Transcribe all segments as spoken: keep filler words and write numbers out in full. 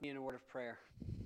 In a word of prayer.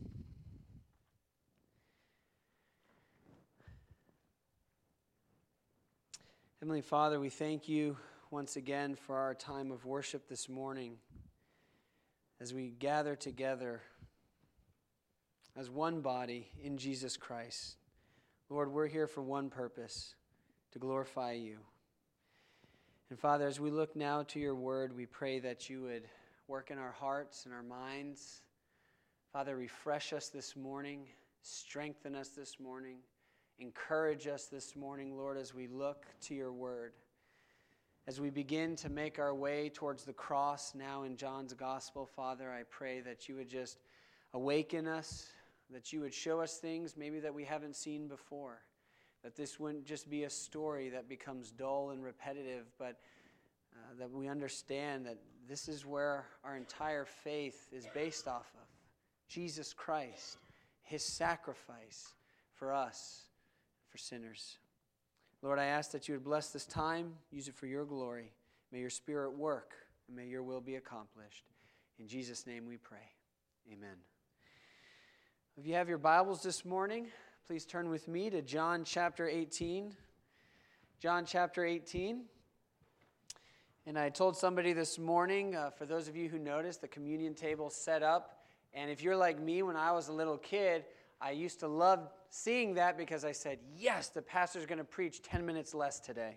Heavenly Father, we thank you once again for our time of worship this morning as we gather together as one body in Jesus Christ. Lord, we're here for one purpose, to glorify you. And Father, as we look now to your word, we pray that you would work in our hearts and our minds. Father, refresh us this morning, strengthen us this morning, encourage us this morning, Lord, as we look to your word. As we begin to make our way towards the cross now in John's gospel, Father, I pray that you would just awaken us, that you would show us things maybe that we haven't seen before, that this wouldn't just be a story that becomes dull and repetitive, but uh, that we understand that this is where our entire faith is based off of. Jesus Christ, his sacrifice for us, for sinners. Lord, I ask that you would bless this time, use it for your glory. May your Spirit work, and may your will be accomplished. In Jesus' name we pray. Amen. If you have your Bibles this morning, please turn with me to John chapter eighteen. John chapter eighteen. And I told somebody this morning, uh, for those of you who noticed, the communion table set up. And if you're like me, when I was a little kid, I used to love seeing that because I said, yes, the pastor's going to preach ten minutes less today.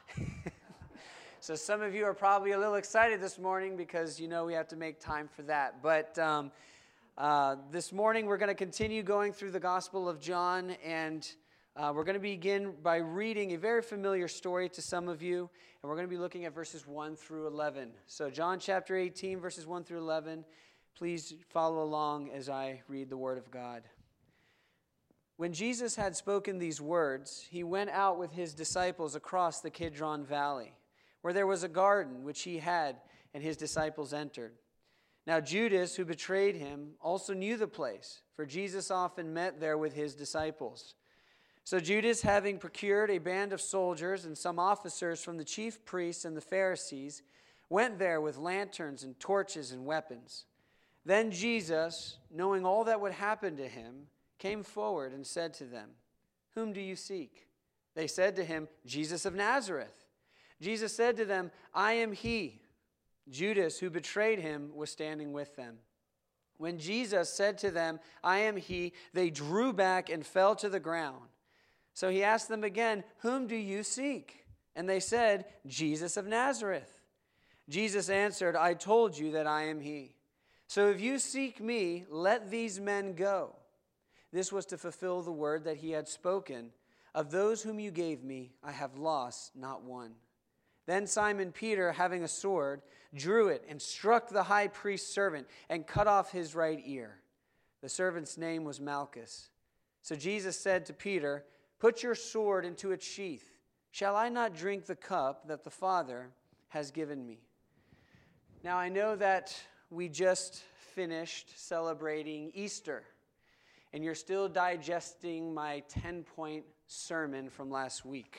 So some of you are probably a little excited this morning because you know we have to make time for that. But um, uh, this morning we're going to continue going through the Gospel of John, and uh, we're going to begin by reading a very familiar story to some of you, and we're going to be looking at verses one through eleven. So John chapter eighteen, verses one through eleven. Please follow along as I read the Word of God. When Jesus had spoken these words, he went out with his disciples across the Kidron Valley, where there was a garden which he had and his disciples entered. Now Judas, who betrayed him, also knew the place, for Jesus often met there with his disciples. So Judas, having procured a band of soldiers and some officers from the chief priests and the Pharisees, went there with lanterns and torches and weapons. Then Jesus, knowing all that would happen to him, came forward and said to them, "Whom do you seek?" They said to him, "Jesus of Nazareth." Jesus said to them, "I am he." Judas, who betrayed him, was standing with them. When Jesus said to them, "I am he," they drew back and fell to the ground. So he asked them again, "Whom do you seek?" And they said, "Jesus of Nazareth." Jesus answered, "I told you that I am he. So if you seek me, let these men go." This was to fulfill the word that he had spoken, "Of those whom you gave me, I have lost not one." Then Simon Peter, having a sword, drew it and struck the high priest's servant and cut off his right ear. The servant's name was Malchus. So Jesus said to Peter, "Put your sword into its sheath. Shall I not drink the cup that the Father has given me?" Now I know that we just finished celebrating Easter, and you're still digesting my ten-point sermon from last week.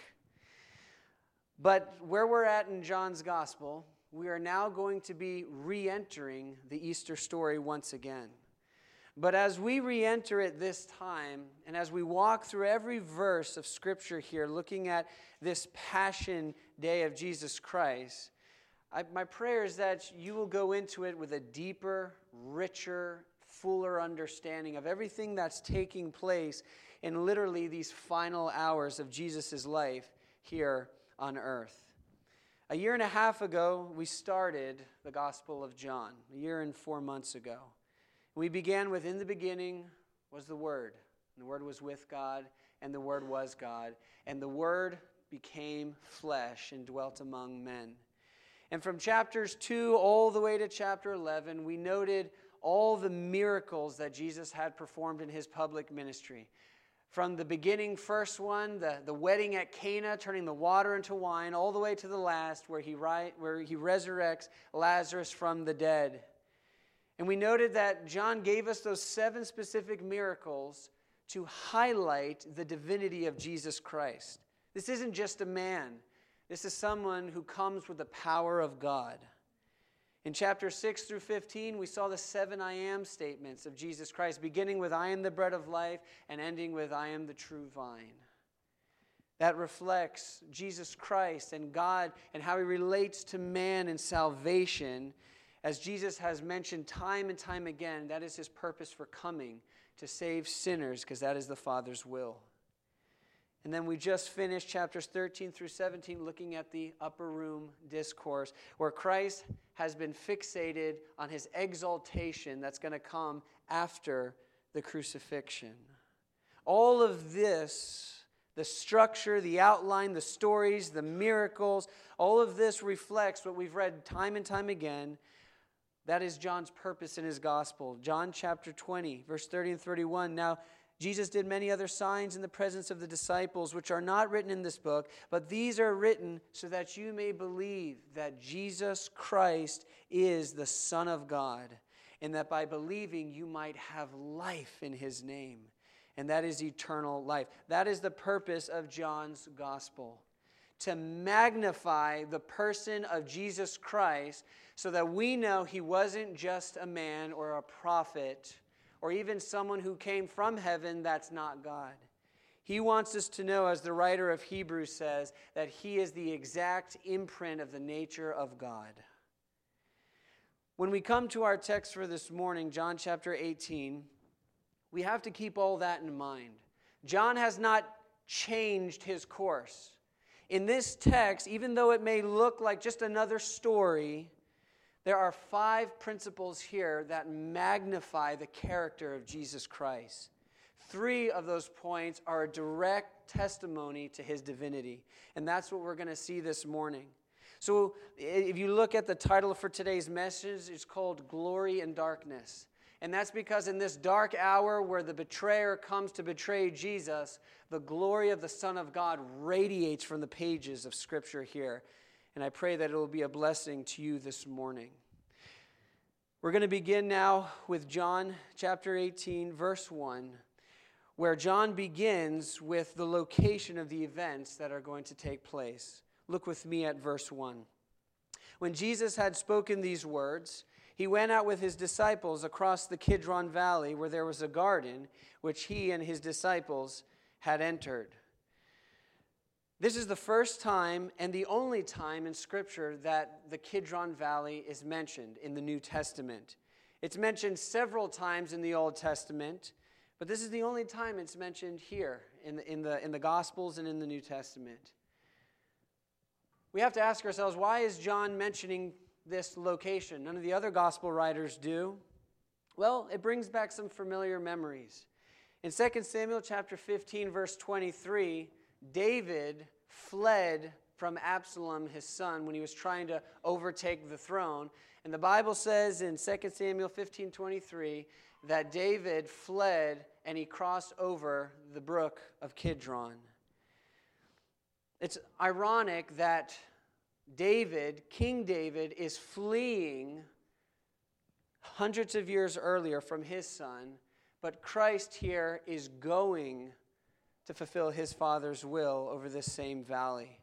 But where we're at in John's Gospel, we are now going to be re-entering the Easter story once again. But as we re-enter it this time, and as we walk through every verse of Scripture here, looking at this Passion Day of Jesus Christ, I, my prayer is that you will go into it with a deeper, richer, fuller understanding of everything that's taking place in literally these final hours of Jesus' life here on earth. A year and a half ago, we started the Gospel of John, a year and four months ago. We began with, "In the beginning was the Word, and the Word was with God, and the Word was God, and the Word became flesh and dwelt among men." And from chapters two all the way to chapter eleven, we noted all the miracles that Jesus had performed in his public ministry. From the beginning first one, the, the wedding at Cana, turning the water into wine, all the way to the last where he, ri- where he resurrects Lazarus from the dead. And we noted that John gave us those seven specific miracles to highlight the divinity of Jesus Christ. This isn't just a man. This is someone who comes with the power of God. In chapter six through fifteen, we saw the seven I am statements of Jesus Christ, beginning with I am the bread of life and ending with I am the true vine. That reflects Jesus Christ and God and how he relates to man and salvation. As Jesus has mentioned time and time again, that is his purpose for coming, to save sinners, because that is the Father's will. And then we just finished chapters thirteen through seventeen looking at the upper room discourse, where Christ has been fixated on his exaltation that's going to come after the crucifixion. All of this, the structure, the outline, the stories, the miracles, all of this reflects what we've read time and time again. That is John's purpose in his gospel. John chapter twenty, verse thirty and thirty-one. Now, Jesus did many other signs in the presence of the disciples, which are not written in this book, but these are written so that you may believe that Jesus Christ is the Son of God, and that by believing you might have life in his name, and that is eternal life. That is the purpose of John's gospel, to magnify the person of Jesus Christ so that we know he wasn't just a man or a prophet or even someone who came from heaven that's not God. He wants us to know, as the writer of Hebrews says, that he is the exact imprint of the nature of God. When we come to our text for this morning, John chapter eighteen, we have to keep all that in mind. John has not changed his course. In this text, even though it may look like just another story, there are five principles here that magnify the character of Jesus Christ. Three of those points are a direct testimony to his divinity, and that's what we're going to see this morning. So if you look at the title for today's message, it's called Glory in Darkness. And that's because in this dark hour where the betrayer comes to betray Jesus, the glory of the Son of God radiates from the pages of Scripture here. And I pray that it will be a blessing to you this morning. We're going to begin now with John chapter eighteen, verse one, where John begins with the location of the events that are going to take place. Look with me at verse one. When Jesus had spoken these words, he went out with his disciples across the Kidron Valley, where there was a garden, which he and his disciples had entered. This is the first time and the only time in Scripture that the Kidron Valley is mentioned in the New Testament. It's mentioned several times in the Old Testament, but this is the only time it's mentioned here in the, in the, in the Gospels and in the New Testament. We have to ask ourselves, why is John mentioning this location? None of the other Gospel writers do. Well, it brings back some familiar memories. In Second Samuel chapter fifteen, verse twenty-three, David fled from Absalom, his son, when he was trying to overtake the throne. And the Bible says in Second Samuel fifteen twenty-three that David fled and he crossed over the brook of Kidron. It's ironic that David, King David, is fleeing hundreds of years earlier from his son, but Christ here is going to fulfill his Father's will over this same valley.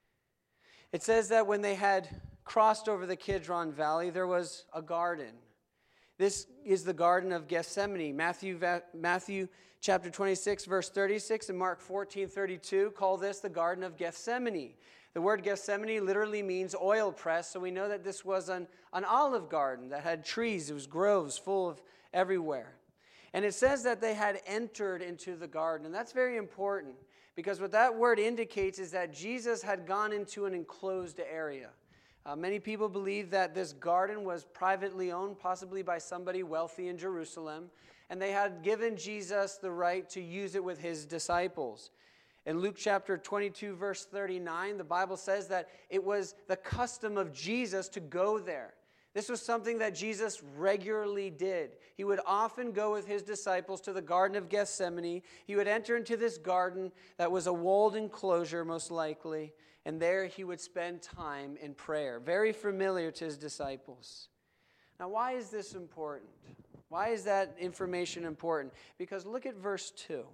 It says that when they had crossed over the Kidron Valley, there was a garden. This is the Garden of Gethsemane. Matthew, Matthew chapter twenty-six, verse thirty-six, and Mark fourteen thirty-two call this the Garden of Gethsemane. The word Gethsemane literally means oil press, so we know that this was an, an olive garden that had trees. It was groves full of everywhere. And it says that they had entered into the garden. And that's very important because what that word indicates is that Jesus had gone into an enclosed area. Uh, many people believe that this garden was privately owned, possibly by somebody wealthy in Jerusalem. And they had given Jesus the right to use it with his disciples. In Luke chapter twenty-two, verse thirty-nine, the Bible says that it was the custom of Jesus to go there. This was something that Jesus regularly did. He would often go with his disciples to the Garden of Gethsemane. He would enter into this garden that was a walled enclosure, most likely, and there he would spend time in prayer. Very familiar to his disciples. Now, why is this important? Why is that information important? Because look at verse two.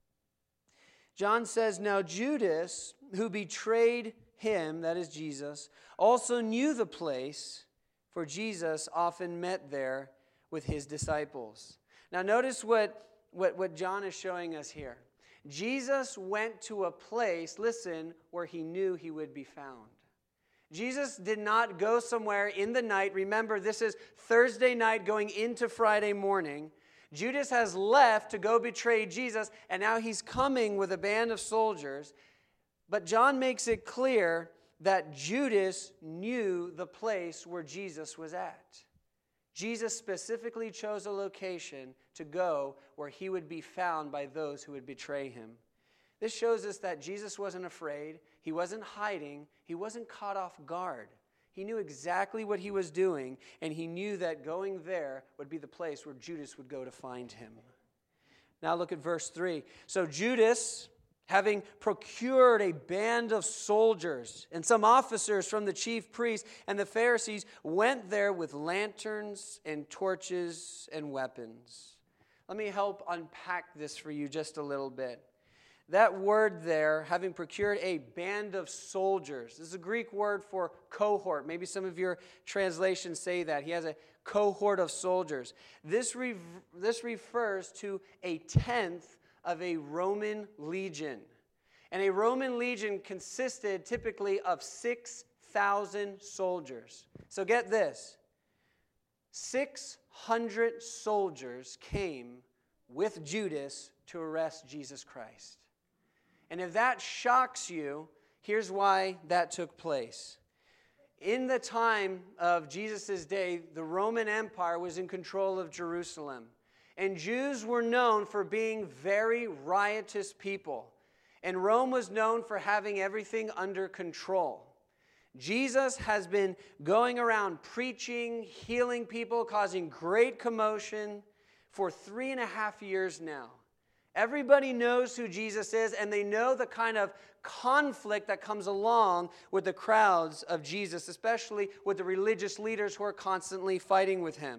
John says, "Now Judas, who betrayed him," that is Jesus, "also knew the place, for Jesus often met there with his disciples. Now notice what, what, what John is showing us here. Jesus went to a place, listen, where he knew he would be found. Jesus did not go somewhere in the night. Remember, this is Thursday night going into Friday morning. Judas has left to go betray Jesus, and now he's coming with a band of soldiers. But John makes it clear that Judas knew the place where Jesus was at. Jesus specifically chose a location to go where he would be found by those who would betray him. This shows us that Jesus wasn't afraid. He wasn't hiding. He wasn't caught off guard. He knew exactly what he was doing, and he knew that going there would be the place where Judas would go to find him. Now look at verse three. So Judas, having procured a band of soldiers and some officers from the chief priests and the Pharisees, went there with lanterns and torches and weapons. Let me help unpack this for you just a little bit. That word there, having procured a band of soldiers, this is a Greek word for cohort. Maybe some of your translations say that. He has a cohort of soldiers. This, re- this refers to a tenth of a Roman legion. And a Roman legion consisted typically of six thousand soldiers. So get this. six hundred soldiers came with Judas to arrest Jesus Christ. And if that shocks you, here's why that took place. In the time of Jesus' day, the Roman Empire was in control of Jerusalem. And Jews were known for being very riotous people. And Rome was known for having everything under control. Jesus has been going around preaching, healing people, causing great commotion for three and a half years now. Everybody knows who Jesus is, and they know the kind of conflict that comes along with the crowds of Jesus, especially with the religious leaders who are constantly fighting with him.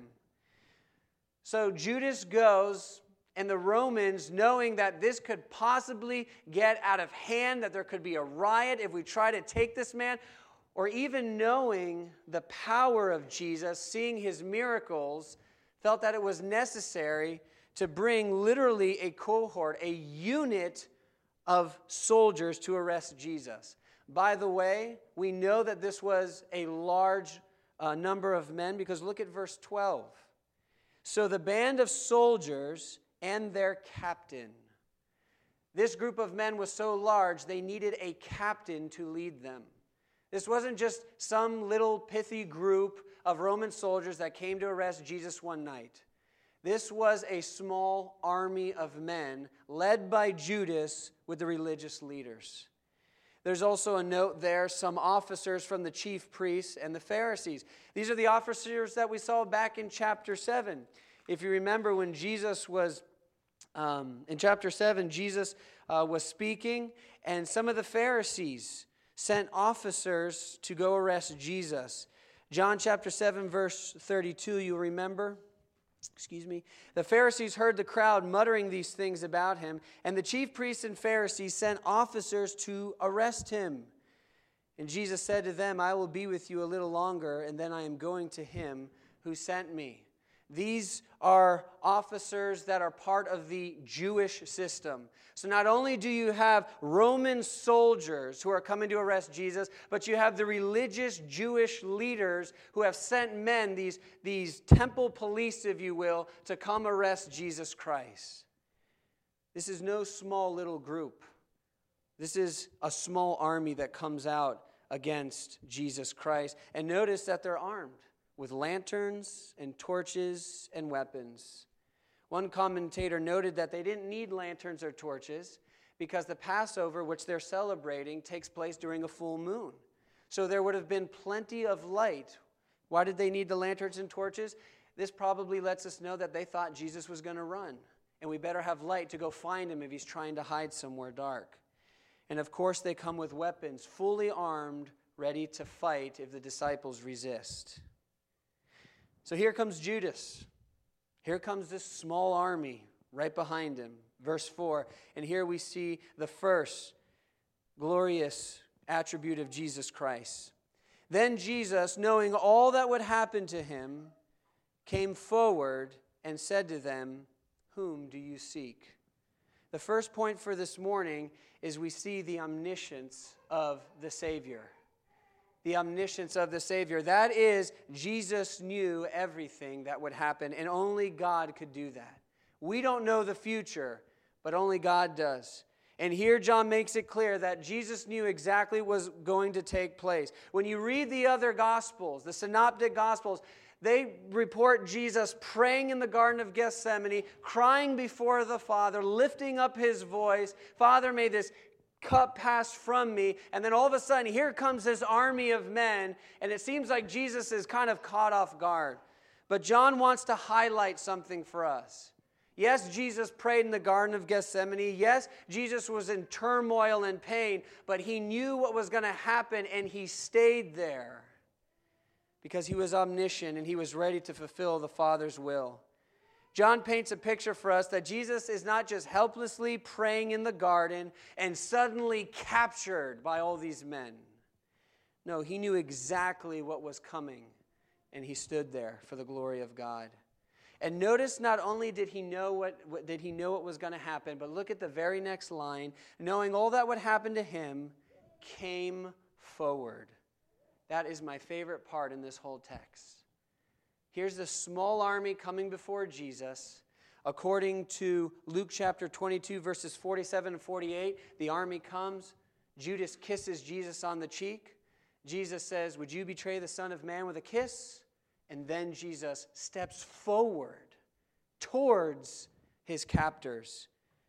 So Judas goes, and the Romans, knowing that this could possibly get out of hand, that there could be a riot if we try to take this man, or even knowing the power of Jesus, seeing his miracles, felt that it was necessary to bring literally a cohort, a unit of soldiers to arrest Jesus. By the way, we know that this was a large uh, number of men because look at verse twelve. So the band of soldiers and their captain. This group of men was so large they needed a captain to lead them. This wasn't just some little pithy group of Roman soldiers that came to arrest Jesus one night. This was a small army of men led by Judas with the religious leaders. There's also a note there, some officers from the chief priests and the Pharisees. These are the officers that we saw back in chapter seven. If you remember when Jesus was, um, in chapter seven, Jesus uh, was speaking, and some of the Pharisees sent officers to go arrest Jesus. John chapter seven, verse thirty-two, you remember? Excuse me. The Pharisees heard the crowd muttering these things about him, and the chief priests and Pharisees sent officers to arrest him. And Jesus said to them, I will be with you a little longer, and then I am going to him who sent me. These are officers that are part of the Jewish system. So not only do you have Roman soldiers who are coming to arrest Jesus, but you have the religious Jewish leaders who have sent men, these, these temple police, if you will, to come arrest Jesus Christ. This is no small little group. This is a small army that comes out against Jesus Christ. And notice that they're armed with lanterns and torches and weapons. One commentator noted that they didn't need lanterns or torches because the Passover, which they're celebrating, takes place during a full moon. So there would have been plenty of light. Why did they need the lanterns and torches? This probably lets us know that they thought Jesus was going to run, and we better have light to go find him if he's trying to hide somewhere dark. And of course they come with weapons, fully armed, ready to fight if the disciples resist. So here comes Judas. Here comes this small army right behind him. Verse four. And here we see the first glorious attribute of Jesus Christ. Then Jesus, knowing all that would happen to him, came forward and said to them, "Whom do you seek?" The first point for this morning is we see the omniscience of the Savior. The omniscience of the Savior. That is, Jesus knew everything that would happen, and only God could do that. We don't know the future, but only God does. And here John makes it clear that Jesus knew exactly what was going to take place. When you read the other Gospels, the Synoptic Gospels, they report Jesus praying in the Garden of Gethsemane, crying before the Father, lifting up his voice, "Father, may this cup pass from me." And then all of a sudden, here comes this army of men, and it seems like Jesus is kind of caught off guard. But John wants to highlight something for us. Yes, Jesus prayed in the Garden of Gethsemane. Yes, Jesus was in turmoil and pain, but he knew what was going to happen, and he stayed there because he was omniscient and he was ready to fulfill the Father's will. John paints a picture for us that Jesus is not just helplessly praying in the garden and suddenly captured by all these men. No, he knew exactly what was coming, and he stood there for the glory of God. And notice, not only did he know what, what did he know what was going to happen, but look at the very next line. Knowing all that would happen to him, came forward. That is my favorite part in this whole text. Here's the small army coming before Jesus. According to Luke chapter twenty-two, verses forty-seven and forty-eight, the army comes. Judas kisses Jesus on the cheek. Jesus says, "Would you betray the Son of Man with a kiss?" And then Jesus steps forward towards his captors.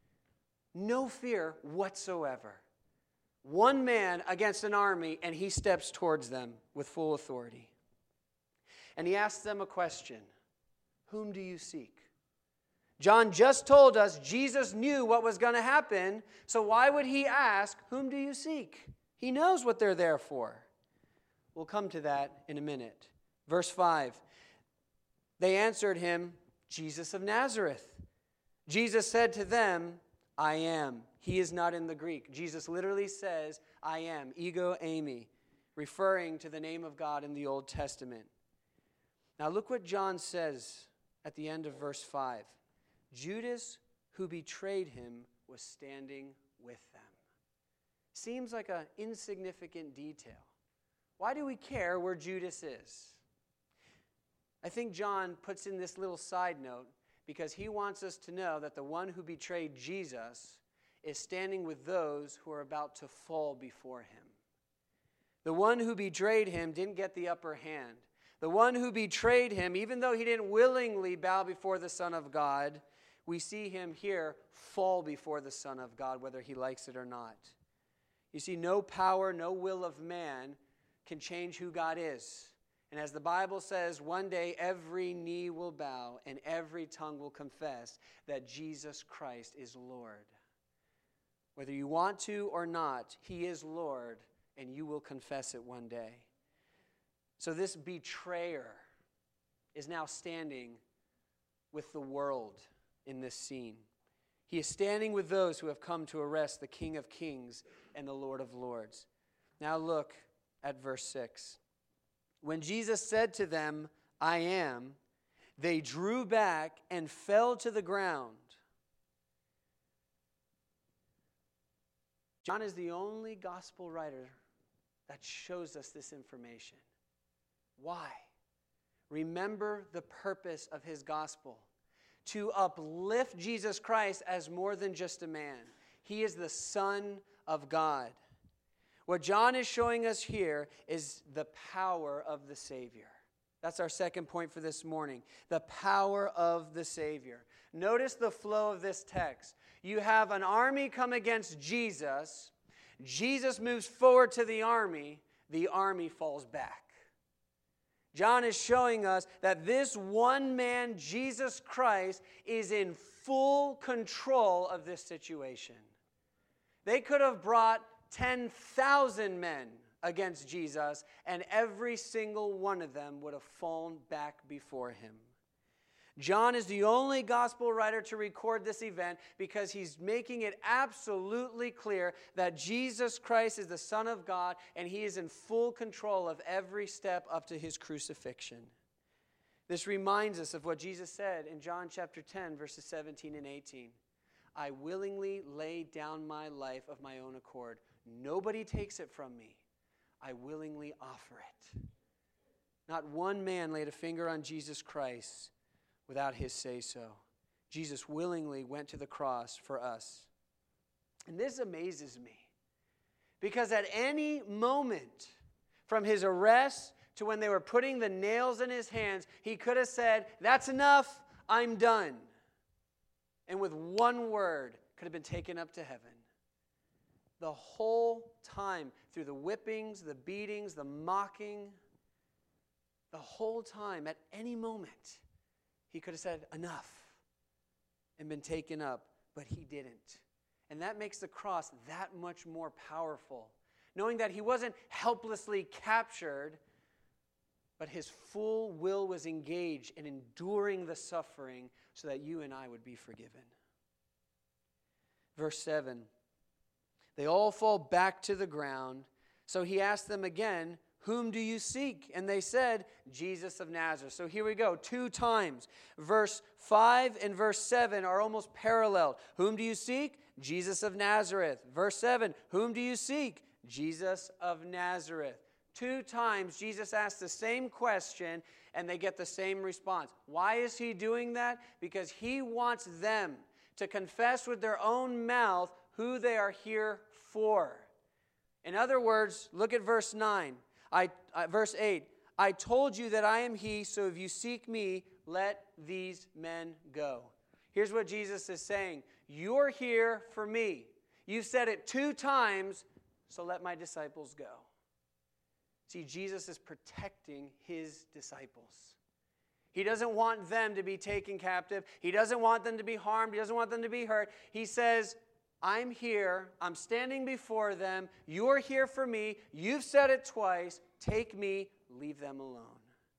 No fear whatsoever. One man against an army, and he steps towards them with full authority. And he asks them a question. Whom do you seek? John just told us Jesus knew what was going to happen, so why would he ask, whom do you seek? He knows what they're there for. We'll come to that in a minute. Verse five, they answered him, Jesus of Nazareth. Jesus said to them, I am. He is not in the Greek. Jesus literally says, I am, ego eimi, referring to the name of God in the Old Testament. Now look what John says at the end of verse five. Judas, who betrayed him, was standing with them. Seems like an insignificant detail. Why do we care where Judas is? I think John puts in this little side note because he wants us to know that the one who betrayed Jesus is standing with those who are about to fall before him. The one who betrayed him didn't get the upper hand. The one who betrayed him, even though he didn't willingly bow before the Son of God, we see him here fall before the Son of God, whether he likes it or not. You see, no power, no will of man can change who God is. And as the Bible says, one day every knee will bow and every tongue will confess that Jesus Christ is Lord. Whether you want to or not, he is Lord, and you will confess it one day. So this betrayer is now standing with the world in this scene. He is standing with those who have come to arrest the King of Kings and the Lord of Lords. Now look at verse six. When Jesus said to them, I am, they drew back and fell to the ground. John is the only gospel writer that shows us this information. Why? Remember the purpose of his gospel. To uplift Jesus Christ as more than just a man. He is the Son of God. What John is showing us here is the power of the Savior. That's our second point for this morning. The power of the Savior. Notice the flow of this text. You have an army come against Jesus. Jesus moves forward to the army. The army falls back. John is showing us that this one man, Jesus Christ, is in full control of this situation. They could have brought ten thousand men against Jesus, and every single one of them would have fallen back before him. John is the only gospel writer to record this event because he's making it absolutely clear that Jesus Christ is the Son of God and he is in full control of every step up to his crucifixion. This reminds us of what Jesus said in John chapter ten, verses seventeen and eighteen. I willingly lay down my life of my own accord. Nobody takes it from me. I willingly offer it. Not one man laid a finger on Jesus Christ without his say-so. Jesus willingly went to the cross for us. And this amazes me because at any moment from his arrest to when they were putting the nails in his hands, he could have said, that's enough, I'm done. And with one word could have been taken up to heaven. The whole time, through the whippings, the beatings, the mocking, the whole time, at any moment, he could have said, enough, and been taken up, but he didn't. And that makes the cross that much more powerful, knowing that he wasn't helplessly captured, but his full will was engaged in enduring the suffering so that you and I would be forgiven. Verse seven, they all fall back to the ground. So he asked them again, whom do you seek? And they said, Jesus of Nazareth. So here we go, two times. Verse five and verse seven are almost parallel. Whom do you seek? Jesus of Nazareth. Verse seven, whom do you seek? Jesus of Nazareth. Two times Jesus asks the same question and they get the same response. Why is he doing that? Because he wants them to confess with their own mouth who they are here for. In other words, look at verse nine. I, uh, verse eight. I told you that I am he, so if you seek me, let these men go. Here's what Jesus is saying. You're here for me. You've said it two times, so let my disciples go. See, Jesus is protecting his disciples. He doesn't want them to be taken captive. He doesn't want them to be harmed. He doesn't want them to be hurt. He says, I'm here. I'm standing before them. You're here for me. You've said it twice. Take me. Leave them alone.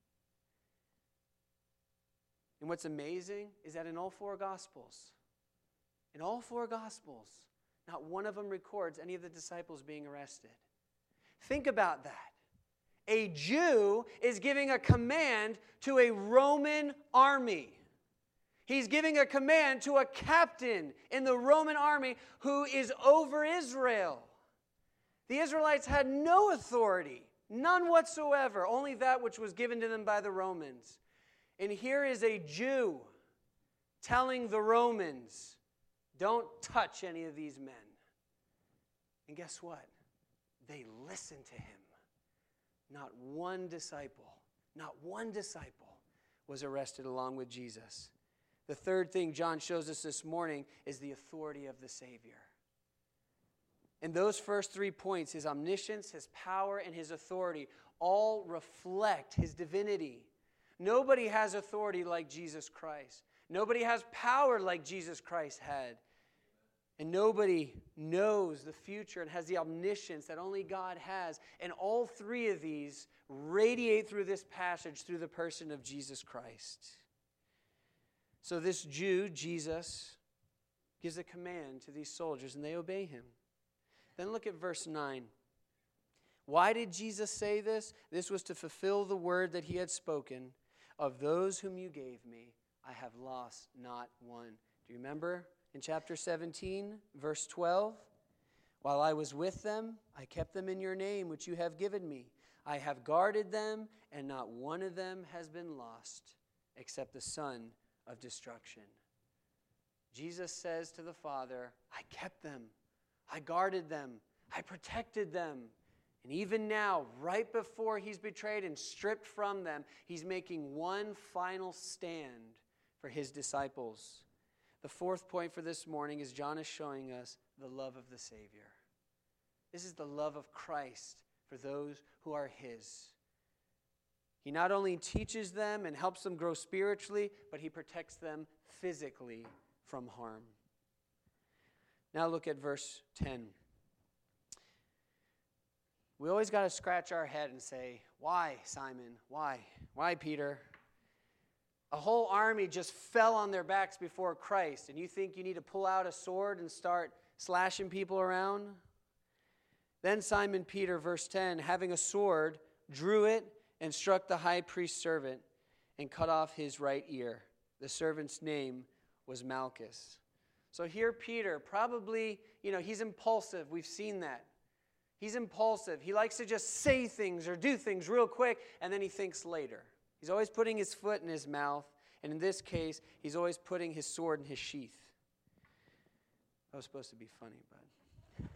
And what's amazing is that in all four Gospels, in all four Gospels, not one of them records any of the disciples being arrested. Think about that. A Jew is giving a command to a Roman army. He's giving a command to a captain in the Roman army who is over Israel. The Israelites had no authority, none whatsoever, only that which was given to them by the Romans. And here is a Jew telling the Romans, don't touch any of these men. And guess what? They listened to him. Not one disciple, not one disciple was arrested along with Jesus. The third thing John shows us this morning is the authority of the Savior. In those first three points, his omniscience, his power, and his authority all reflect his divinity. Nobody has authority like Jesus Christ. Nobody has power like Jesus Christ had. And nobody knows the future and has the omniscience that only God has. And all three of these radiate through this passage through the person of Jesus Christ. So this Jew, Jesus, gives a command to these soldiers and they obey him. Then look at verse nine. Why did Jesus say this? This was to fulfill the word that he had spoken. Of those whom you gave me, I have lost not one. Do you remember? In chapter seventeen, verse twelve, while I was with them, I kept them in your name, which you have given me. I have guarded them, and not one of them has been lost, except the son of destruction. Jesus says to the Father, I kept them, I guarded them, I protected them. And even now, right before he's betrayed and stripped from them, he's making one final stand for his disciples. The fourth point for this morning is John is showing us the love of the Savior. This is the love of Christ for those who are his. He not only teaches them and helps them grow spiritually, but he protects them physically from harm. Now look at verse ten. We always got to scratch our head and say, why, Simon? Why? Why, Peter? A whole army just fell on their backs before Christ, and you think you need to pull out a sword and start slashing people around? Then Simon Peter, verse ten, having a sword, drew it and struck the high priest's servant and cut off his right ear. The servant's name was Malchus. So here Peter, probably, you know, he's impulsive. We've seen that. He's impulsive. He likes to just say things or do things real quick, and then he thinks later. He's always putting his foot in his mouth, and in this case, he's always putting his sword in his sheath. That was supposed to be funny, but...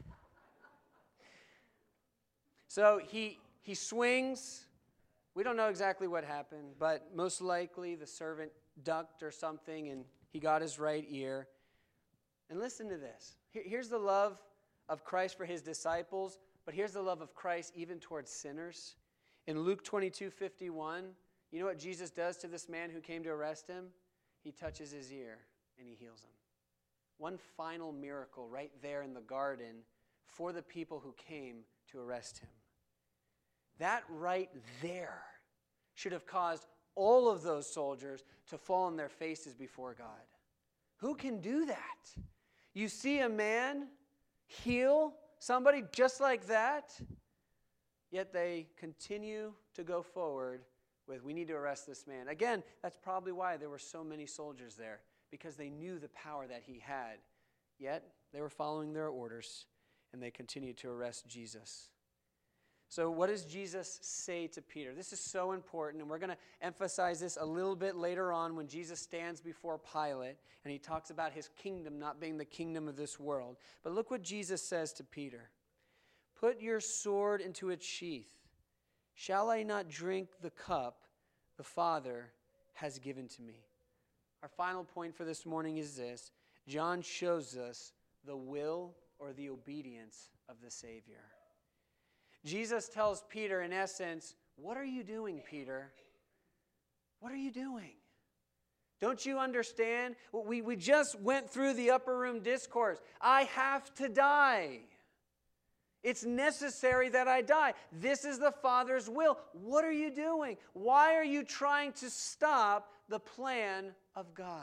So he he swings. We don't know exactly what happened, but most likely the servant ducked or something, and he got his right ear. And listen to this. Here, here's the love of Christ for his disciples, but here's the love of Christ even towards sinners. In Luke twenty-two fifty-one, you know what Jesus does to this man who came to arrest him? He touches his ear and he heals him. One final miracle right there in the garden for the people who came to arrest him. That right there should have caused all of those soldiers to fall on their faces before God. Who can do that? You see a man heal somebody just like that, yet they continue to go forward with, we need to arrest this man. Again, that's probably why there were so many soldiers there, because they knew the power that he had. Yet, they were following their orders, and they continued to arrest Jesus. So what does Jesus say to Peter? This is so important, and we're going to emphasize this a little bit later on when Jesus stands before Pilate, and he talks about his kingdom not being the kingdom of this world. But look what Jesus says to Peter. Put your sword into its sheath. Shall I not drink the cup the Father has given to me? Our final point for this morning is this. John shows us the will or the obedience of the Savior. Jesus tells Peter, in essence, what are you doing, Peter? What are you doing? Don't you understand? We, we just went through the upper room discourse. I have to die. It's necessary that I die. This is the Father's will. What are you doing? Why are you trying to stop the plan of God?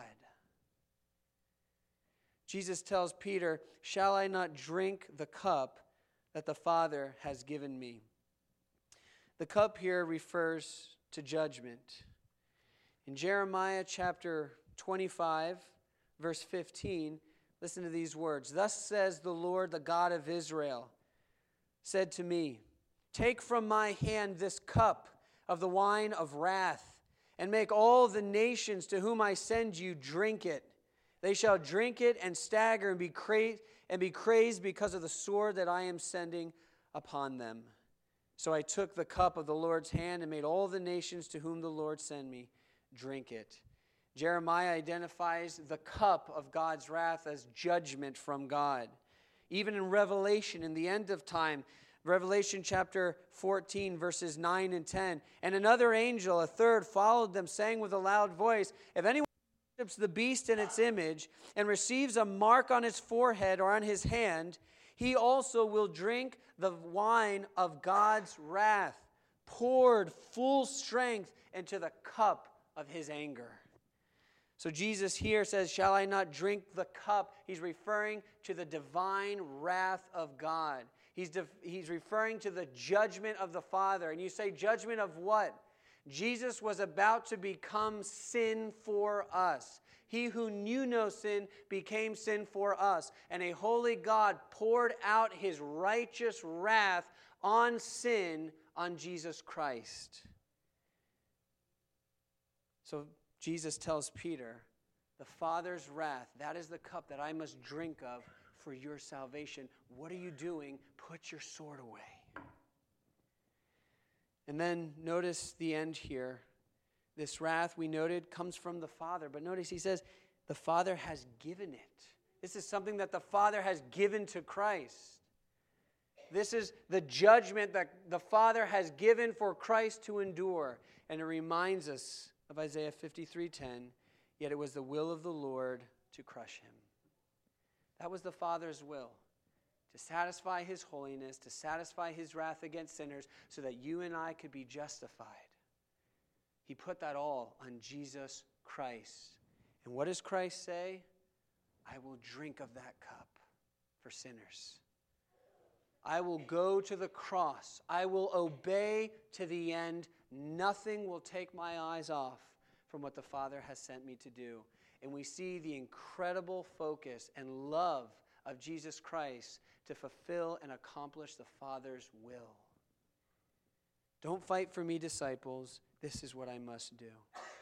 Jesus tells Peter, shall I not drink the cup that the Father has given me? The cup here refers to judgment. In Jeremiah chapter twenty-five, verse fifteen, listen to these words. Thus says the Lord, the God of Israel, said to me, take from my hand this cup of the wine of wrath, and make all the nations to whom I send you drink it. They shall drink it and stagger and be crazed and be crazed because of the sword that I am sending upon them. So I took the cup of the Lord's hand and made all the nations to whom the Lord sent me drink it. Jeremiah identifies the cup of God's wrath as judgment from God. Even in Revelation, in the end of time, Revelation chapter fourteen, verses nine and ten, and another angel, a third, followed them, saying with a loud voice, if anyone worships the beast in its image and receives a mark on his forehead or on his hand, he also will drink the wine of God's wrath, poured full strength into the cup of his anger. So Jesus here says, shall I not drink the cup? He's referring to the divine wrath of God. He's, de- he's referring to the judgment of the Father. And you say, judgment of what? Jesus was about to become sin for us. He who knew no sin became sin for us. And a holy God poured out his righteous wrath on sin on Jesus Christ. So Jesus tells Peter, the Father's wrath, that is the cup that I must drink of for your salvation. What are you doing? Put your sword away. And then notice the end here. This wrath, we noted, comes from the Father. But notice he says, the Father has given it. This is something that the Father has given to Christ. This is the judgment that the Father has given for Christ to endure. And it reminds us of Isaiah fifty-three ten, yet it was the will of the Lord to crush him. That was the Father's will, to satisfy his holiness, to satisfy his wrath against sinners, so that you and I could be justified. He put that all on Jesus Christ. And what does Christ say? I will drink of that cup for sinners. I will go to the cross. I will obey to the end. Nothing will take my eyes off from what the Father has sent me to do. And we see the incredible focus and love of Jesus Christ to fulfill and accomplish the Father's will. Don't fight for me, disciples. This is what I must do.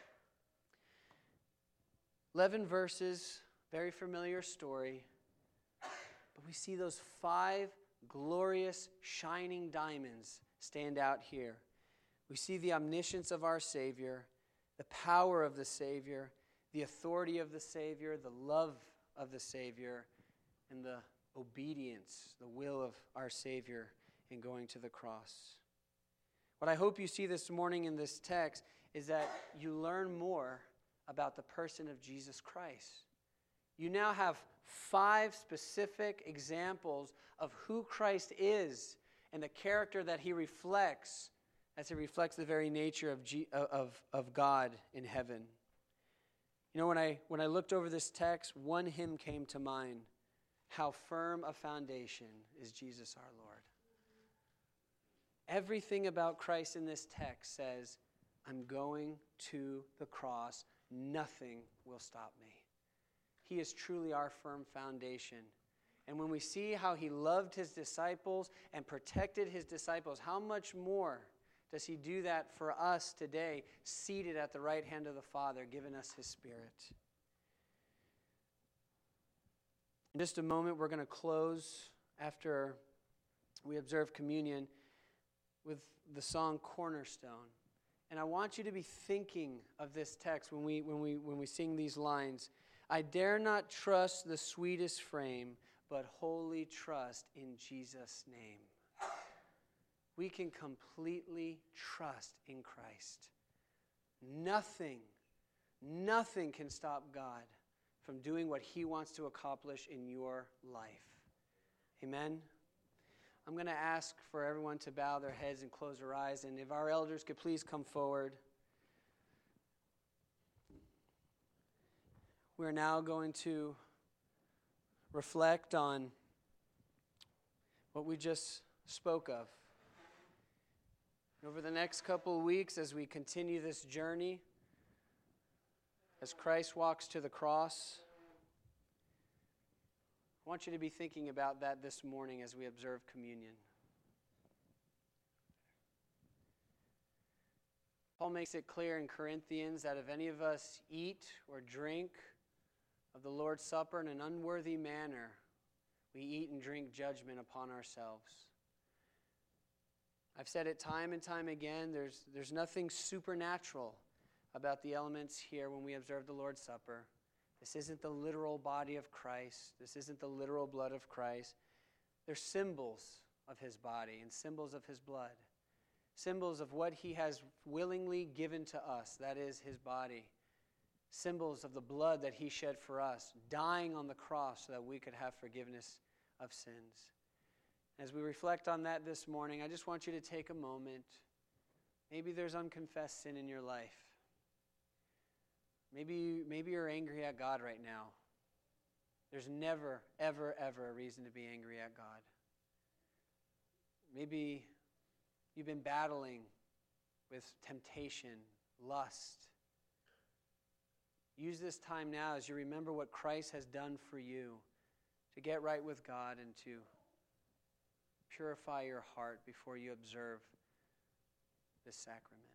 Eleven verses, very familiar story. But we see those five glorious, shining diamonds stand out here. We see the omniscience of our Savior, the power of the Savior, the authority of the Savior, the love of the Savior, and the obedience, the will of our Savior in going to the cross. What I hope you see this morning in this text is that you learn more about the person of Jesus Christ. You now have five specific examples of who Christ is and the character that he reflects as he reflects the very nature of, G, of, of God in heaven. You know, when I, when I looked over this text, one hymn came to mind. How firm a foundation is Jesus our Lord. Everything about Christ in this text says, I'm going to the cross. Nothing will stop me. He is truly our firm foundation. And when we see how he loved his disciples and protected his disciples, how much more does he do that for us today, seated at the right hand of the Father, giving us his Spirit? In just a moment, we're going to close after we observe communion with the song Cornerstone. And I want you to be thinking of this text when we, when we, when we sing these lines. I dare not trust the sweetest frame, but wholly trust in Jesus' name. We can completely trust in Christ. Nothing, nothing can stop God from doing what he wants to accomplish in your life. Amen? I'm going to ask for everyone to bow their heads and close their eyes, and if our elders could please come forward. We're now going to reflect on what we just spoke of. Over the next couple of weeks, as we continue this journey, as Christ walks to the cross, I want you to be thinking about that this morning as we observe communion. Paul makes it clear in Corinthians that if any of us eat or drink of the Lord's Supper in an unworthy manner, we eat and drink judgment upon ourselves. I've said it time and time again, there's, there's nothing supernatural about the elements here when we observe the Lord's Supper. This isn't the literal body of Christ. This isn't the literal blood of Christ. They're symbols of his body and symbols of his blood. Symbols of what he has willingly given to us, that is his body. Symbols of the blood that he shed for us, dying on the cross so that we could have forgiveness of sins. As we reflect on that this morning, I just want you to take a moment. Maybe there's unconfessed sin in your life. Maybe, maybe you're angry at God right now. There's never, ever, ever a reason to be angry at God. Maybe you've been battling with temptation, lust. Use this time now as you remember what Christ has done for you to get right with God and to purify your heart before you observe this sacrament.